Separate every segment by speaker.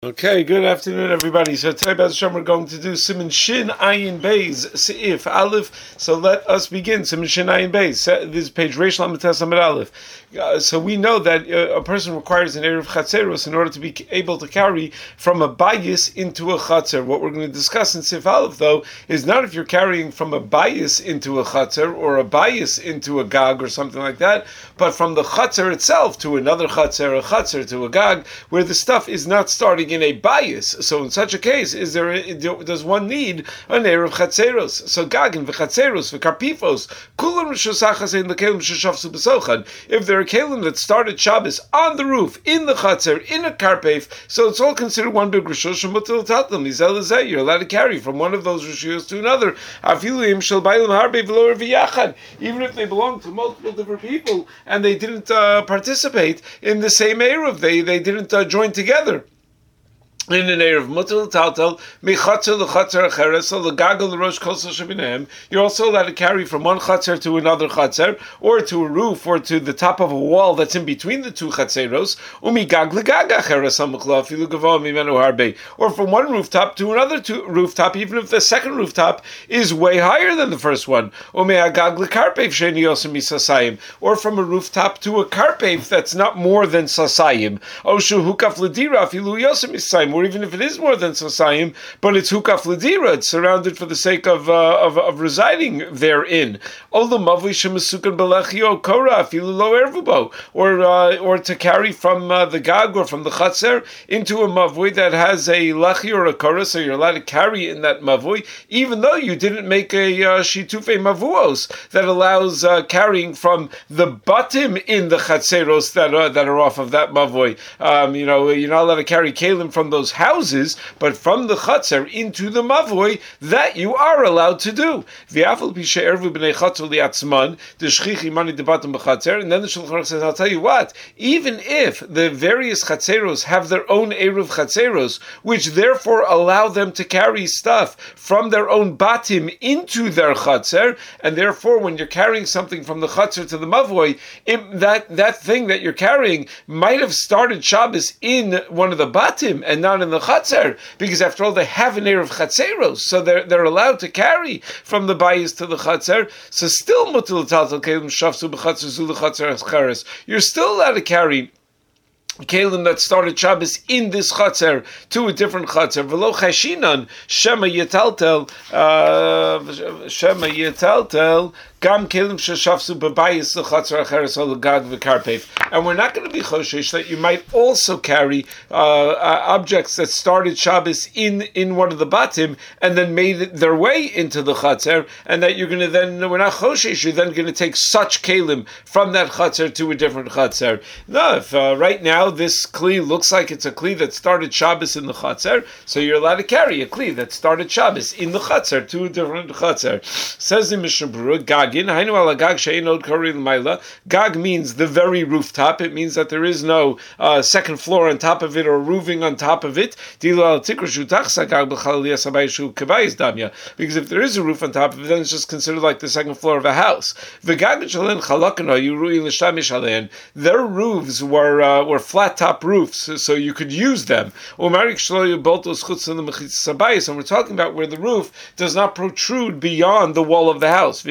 Speaker 1: Okay, good afternoon, everybody. So today, B'ez Hashem, we're going to do Siman Shin Ayin Beis Seif Aleph. So let us begin. Siman Shin Ayin Beis. This is page Reish Lamed Tes Amud Aleph. So we know that a person requires an Erev Chatzeros in order to be able to carry from a bayis into a chatzer. What we're going to discuss in Seif Aleph, though, is not if you're carrying from a bayis into a chatzer or a bayis into a gag or something like that, but from the chatzer itself to another chatzer, a chatzer to a gag, where the stuff is not starting in a bias. So in such a case, does one need an Erev Chatzeros? So Gagin v'Chatzeros v'Karpifos kulam rishosachas ein lekelim sheshafsu b'sochan. If there are kelim that started Shabbos on the roof, in the Chatzer, in a karpef, so it's all considered one big rishos shemutal tatam. Nizel you're allowed to carry from one of those rishos to another. Afilim shel bailim harbe v'lo v'yachad. Even if they belong to multiple different people and they didn't participate in the same Erev, they didn't join together. In an Erev Mutal Taltal, Mechatzer l'Chatzer Acheres, l'Gagel l'Rosh Kosel Shebinehem, you're also allowed to carry from one Chatzer to another Chatzer, or to a roof, or to the top of a wall that's in between the two Chatzeros, Umigag l'Gag Acheres HaMuchla, Afilu Gavoa Mimenu Harbe, or from one rooftop to another rooftop, even if the second rooftop is way higher than the first one, Umeagag l'Karpev Sheni Yosem Misasayim, or from a rooftop to a Karpev that's not more than Sasayim, Oshu Hukaf l'Dira, Afilu Yosem Misasayim, or even if it is more than Sasayim, but it's Hukaf Ladira, it's surrounded for the sake of residing therein. Or to carry from the Gag or from the Chatzer into a Mavui that has a Lachi or a Korah, so you're allowed to carry in that Mavui, even though you didn't make a Shitufe Mavuos that allows carrying from the bottom in the Chatzeros that are off of that Mavui. You're not allowed to carry Kalim from those houses, but from the Chatzer into the Mavoi, that you are allowed to do. And then the Shulchan Aruch says, I'll tell you what, even if the various Chatzeros have their own Erev Chatzeros, which therefore allow them to carry stuff from their own Batim into their Chatzer, and therefore when you're carrying something from the Chatzer to the Mavoi, that thing that you're carrying might have started Shabbos in one of the Batim and not in the Chatzer, because after all they have an Erev Chatzeros, so they're allowed to carry from the bayis to the Chatzer. So still mutul taltal kelim shafsu b'Chatzer zu l'Chatzer acheres. You're still allowed to carry Kalim that started Shabbos in this Chatzer to a different Chatzer. V'lo chashinan shema yetaltel Gam kelim sheshafsu b'bayis l'Chatzer acheres ol gag v'karpef. And we're not going to be choshesh that you might also carry objects that started Shabbos in one of the batim and then made their way into the Chatzer, and that you're going to we're not choshesh, you're then going to take such kelim from that Chatzer to a different Chatzer. No, if right now this kli looks like it's a kli that started Shabbos in the Chatzer, so you're allowed to carry a kli that started Shabbos in the Chatzer to a different Chatzer. Says the Mishnah Berurah, Gagin, hainu ala gag she'ein od kori l'mayla. Gag means the very rooftop. It means that there is no second floor on top of it or roofing on top of it. Because if there is a roof on top of it, then it's just considered like the second floor of a house. Their roofs were flat top roofs, so you could use them. And we're talking about where the roof does not protrude beyond the wall of the house.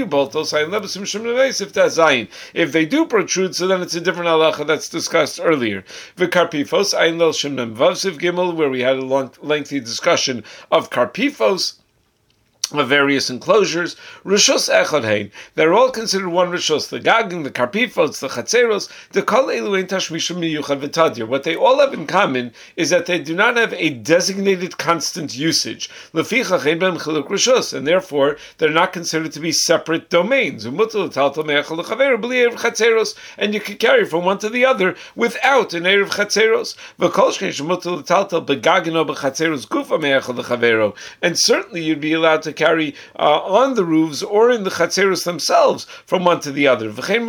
Speaker 1: If they do protrude, so then it's a different halacha that's discussed earlier. V'karpifos, ayin lel shem mem vav siv gimel, where we had a lengthy discussion of karpifos, of various enclosures. Rishos echad hein. They're all considered one rishos. The gagin, the karpifos, the chatzeros, the kol elu ein tashmishim miyuchad v'tadir. What they all have in common is that they do not have a designated constant usage. Lefichach ein b'hem chiluk rishos, and therefore they're not considered to be separate domains. Umutul taltal me'echad l'chaveru b'li erev chatzeros, and you can carry from one to the other without an erev chatzeros. V'kol shkein shemutul taltal begagin o b'chatzeros gufa me'echad l'chaveru, and certainly you'd be allowed to carry carry on the roofs or in the chatzeros themselves from one to the other.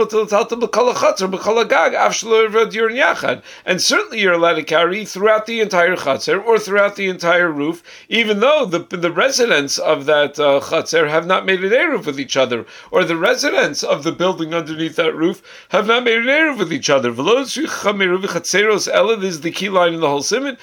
Speaker 1: And certainly you're allowed to carry throughout the entire chatzer or throughout the entire roof, even though the residents of that chatzer have not made an eruv with each other, or the residents of the building underneath that roof have not made an eruv with each other. This is the key line in the whole siman.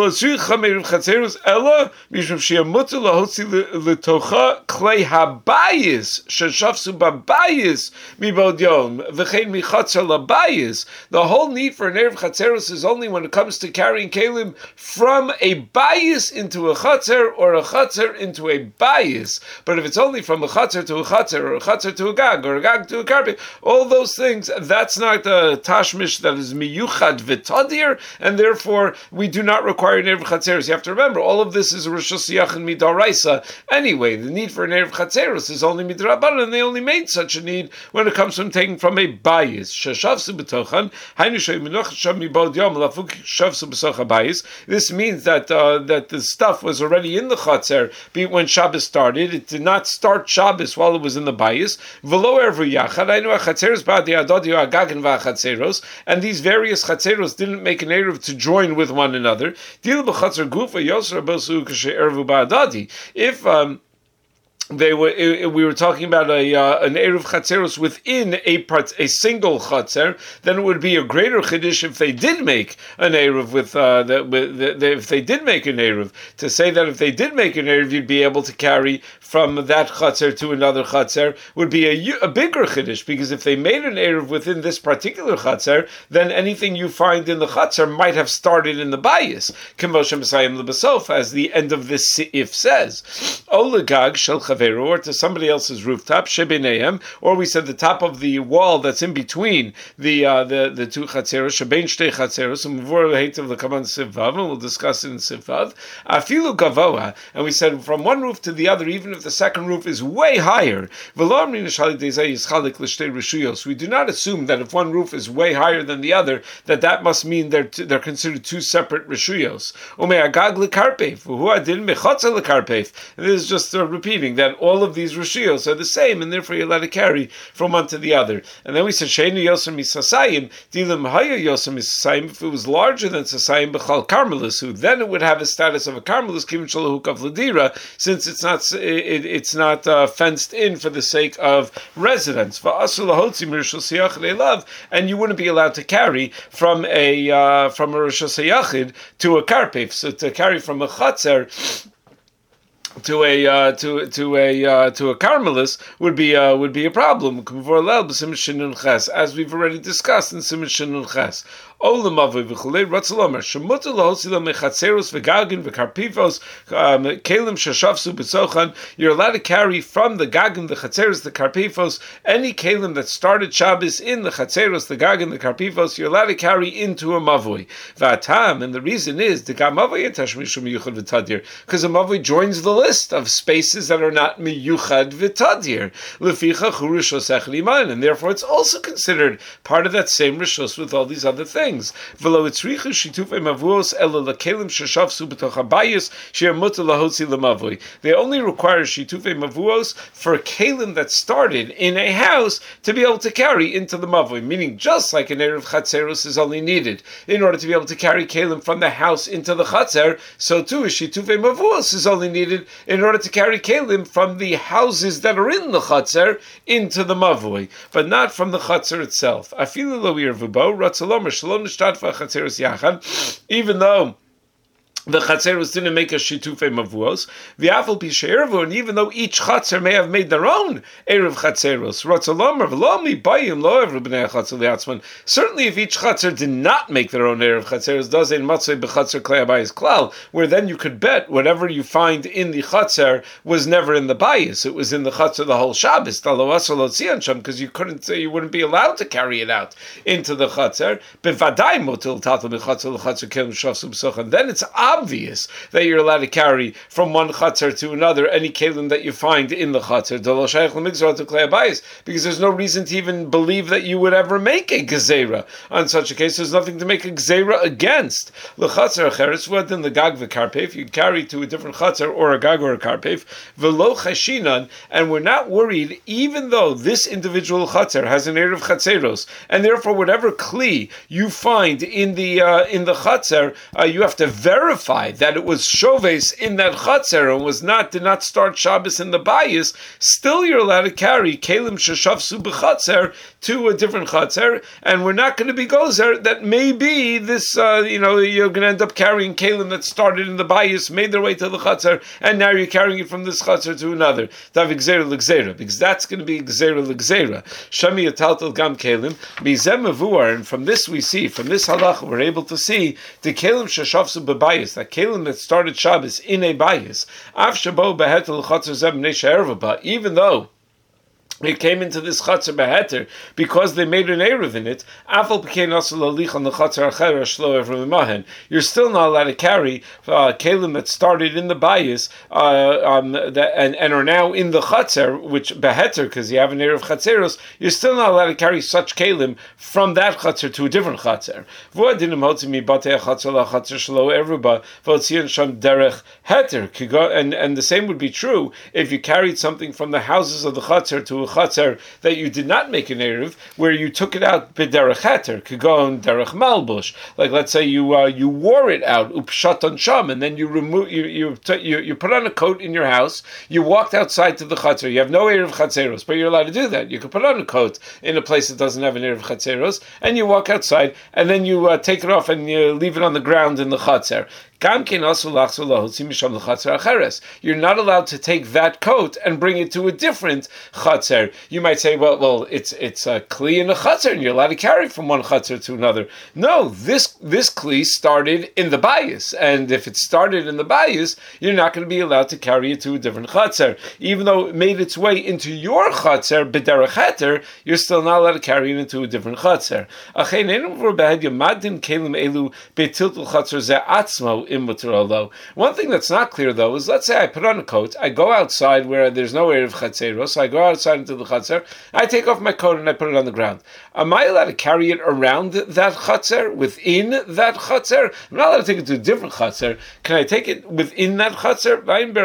Speaker 1: The whole need for an eruv chatzeros is only when it comes to carrying kelim from a bayis into a chatzer or a chatzer into a bayis. But if it's only from a chatzer to a chatzer or a chatzer to a gag or a gag to a karpet, all those things, that's not a tashmish that is miyuchad v'tadir, and therefore we do not require an eruv chatzeros. You have to remember, all of this is Rosh Hashanah midaraisa. Anyway, the need for an eruv chatzeros is only midrabanan, and they only made such a need when it comes from taking from a bayis. This means that that the stuff was already in the chatzer when Shabbos started. It did not start Shabbos while it was in the bayis. And these various chatzeros didn't make an eruv to join with one another. If we were talking about an eruv chatzeros within a single chatzer, then it would be a greater chiddush if they did make an eruv if they did make an eruv. To say that if they did make an eruv, you'd be able to carry from that chatzer to another chatzer would be a bigger chiddush, because if they made an eruv within this particular chatzer, then anything you find in the chatzer might have started in the bayis. As the end of this seif says, Olegag shel or to somebody else's rooftop, shebenehem, or we said the top of the wall that's in between the two chatzeros, shebein shtei chatzeros, and we'll discuss it in Sivvav. Afilu gavoa, and we said from one roof to the other, even if the second roof is way higher. We do not assume that if one roof is way higher than the other, that must mean they're considered two separate rishuyos. And this is just repeating that all of these rishuyos are the same, and therefore you're allowed to carry from one to the other. And then we said sheinu yosem misasayim dilim haya yosem misasayim. If it was larger than sasayim b'chal karmelis, who then it would have a status of a karmelis kivin shalahu kav ladira, since it's not fenced in for the sake of residence. And you wouldn't be allowed to carry from a Rosh Hashanah to a karpef. So to carry from a chatzer to a karmelis would be a problem, as we've already discussed in Siman Shin and Ches. You're allowed to carry from the gagim, the chatzeros, the karpifos, any kelim that started Shabbos in the chatzeros, the gagim, the karpifos, you're allowed to carry into a mavoi. And the reason is because a mavoi joins the list of spaces that are not miyuchad v'tadir, and therefore it's also considered part of that same rishos with all these other things. They only require shitufei mavuos for kelim that started in a house to be able to carry into the mavoi, meaning just like an eruv chatzeros is only needed in order to be able to carry kelim from the house into the chatzer, so too a shitufei mavuos is only needed in order to carry kelim from the houses that are in the chatzer into the mavoi, but not from the chatzer itself. Even though the chatzeros didn't make a shitufei mavuos, the afal pisheirvu, and even though each chatzer may have made their own eruv chatzeros, certainly if each chatzer did not make their own eruv chatzeros, does a matzei bechatzer klei habayis klal, where then you could bet whatever you find in the chatzer was never in the bayis, it was in the chatzer the whole Shabbos, because you couldn't say, you wouldn't be allowed to carry it out into the chatzer. And then it's obvious that you're allowed to carry from one chatzar to another any kelim that you find in the chatzar. Because there's no reason to even believe that you would ever make a gezerah on such a case. There's nothing to make a gezerah against. L'chatzar acheres v'adin l'gag v'karpef. You carry to a different chatzar or a gag or a karpef. V'lo chashinan, and we're not worried, even though this individual chatzar has an erev chatzeros, and therefore whatever kli you find in the chatzar, you have to verify that it was shoves in that chatzar and did not start Shabbos in the bayis. Still, you're allowed to carry kelim sheshavsu b'chatzar to a different chatzar, and we're not going to be gozer that maybe this, you're going to end up carrying kelim that started in the bayis, made their way to the chatzar, and now you're carrying it from this chatzar to another. Because that's going to be gzera l'gzera. Shami yataltel gam kelim mizem avuar, and from this we see, from this halacha, we're able to see the kelim sheshavsu b'bayis, that kelim that started Shabbos in a bayis, af shabo behetel chatzar zem nesha, even though it came into this chatzar beheter because they made an eruv in it. You're still not allowed to carry kelim that started in the bayis and are now in the chatzar, which beheter, because you have an eruv chatzeros. You're still not allowed to carry such kelim from that chatzar to a different chatzar. And the same would be true if you carried something from the houses of the chatzar to a chatzar that you did not make an eruv, where you took it out b'derech heter, kagon derech malbush. Like, let's say you wore it out upshat on sham, and then you put on a coat in your house. You walked outside to the chatzar. You have no eruv chatzeros, but you're allowed to do that. You could put on a coat in a place that doesn't have an eruv chatzeros, and you walk outside, and then you take it off and you leave it on the ground in the chatzar. You're not allowed to take that coat and bring it to a different chatzar. You might say, well, it's a kli in a chatzar, and you're allowed to carry from one chatzar to another. No, this kli started in the bayis, and if it started in the bayis, you're not going to be allowed to carry it to a different chatzar. Even though it made its way into your chatzar, b'derech heter, you're still not allowed to carry it into a different chatzar. One thing that's not clear, though, is, let's say I put on a coat, I go outside where there's no erev chatzeros, so I go outside into the chatzar, I take off my coat and I put it on the ground. Am I allowed to carry it around that chatzar, within that chatzar? I'm not allowed to take it to a different chatzar. Can I take it within that chatzar?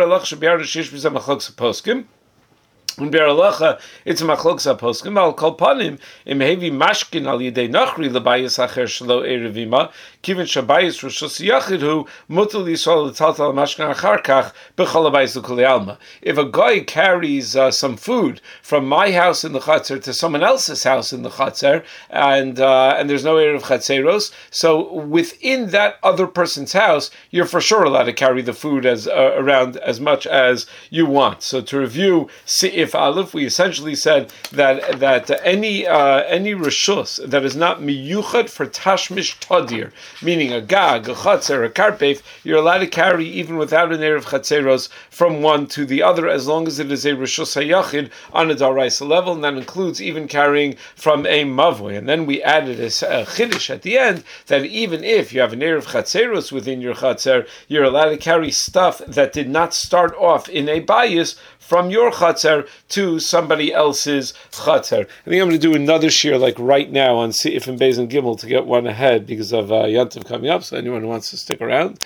Speaker 1: In Beralacha, it's a machlokes poskim. Al kol panim im hevi mashkin al yidei nachri lebayis acher shelo erevima kivin shabayis rishos yachidhu mutal yisrael l'taltal mashkin achar kach b'chol habayis l'kulei alma. If a guy carries some food from my house in the chatzar to someone else's house in the chatzar, and there's no erev chatzeros, so within that other person's house, you're for sure allowed to carry the food as around as much as you want. So to review, if Aleph, we essentially said that any reshus that is not miyuchad for tashmish tadir, meaning a gag, a chatzar, a karpef, you're allowed to carry even without an erev chatzeros from one to the other, as long as it is a reshus hayachid on a daraisa level, and that includes even carrying from a mavoi. And then we added a chiddush at the end that even if you have an erev chatzeros within your chatzar, you're allowed to carry stuff that did not start off in a bayis from your chatzar to somebody else's chatzar. I think I'm going to do another shir like right now on Seif and Beis and Gimel to get one ahead because of Yantav coming up. So anyone who wants to stick around,